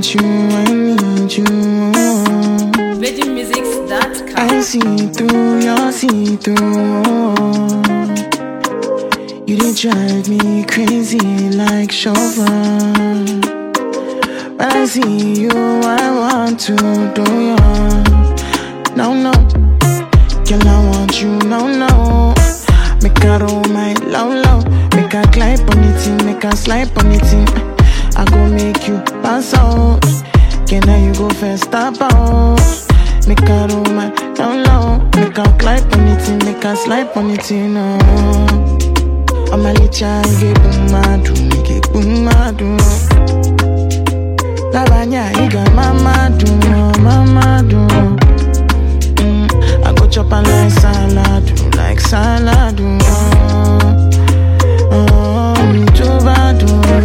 want you, I need you. VeggieMusics.com. I see through your see-through. You did drive me crazy like chauffeur. When I see you, I want to do you. No, no, girl, I want you, no, no. Make her roll my low, low. Make her climb on it, make her slide on it. I go make you pass out. Can I you go first, stop out. Make her roll my low, low. Make her climb on it, make her slide on it, no. I'm a little child, get boom, madu. Lavanya, you got mama do. I go chop and like salad. Too bad.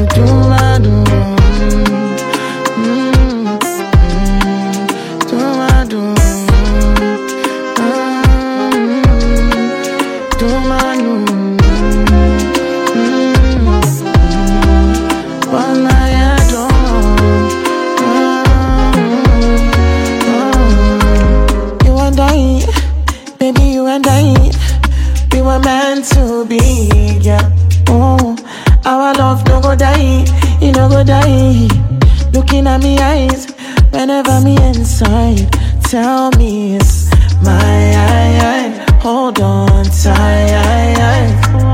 Baby, you and I, we were meant to be, yeah. Oh, our love no go die, you no go die. Looking at me eyes, whenever me inside, tell me it's my hold on tight.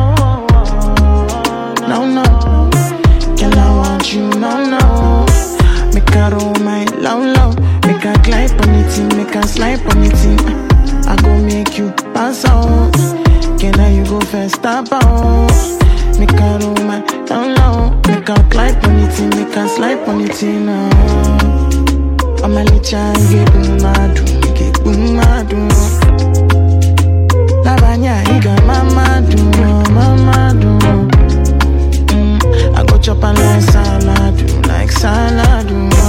No, no, girl, I want you, no. Make her roll my low, make her glide on it, make her slide on it. I go make you pass out. Can I you go first, stop out. Make her roll my low, make her climb on it, make her slide on it, no. I'm a little child, get boom, madu. Lavanya, you got mama do. I go chop and like salad.